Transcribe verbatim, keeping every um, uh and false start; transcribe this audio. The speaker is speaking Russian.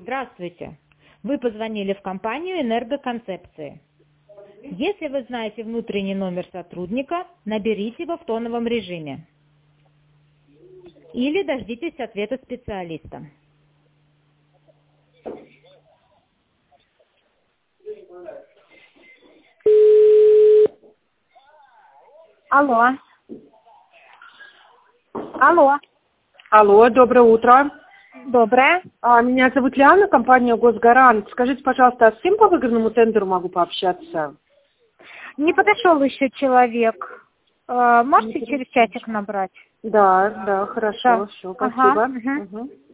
Здравствуйте. Вы позвонили в компанию «Энергоконцепции». Если вы знаете внутренний номер сотрудника, наберите его в тоновом режиме. Или дождитесь ответа специалиста. Алло. Алло. Алло, доброе утро. Доброе. А, меня зовут Лиана, компания «Госгарант». Скажите, пожалуйста, а с кем по выгодному тендеру могу пообщаться? Не подошел еще человек. Э, Можете через чатик набрать? Да, да, хорошо, Да. все, Ага. спасибо. Угу. Угу.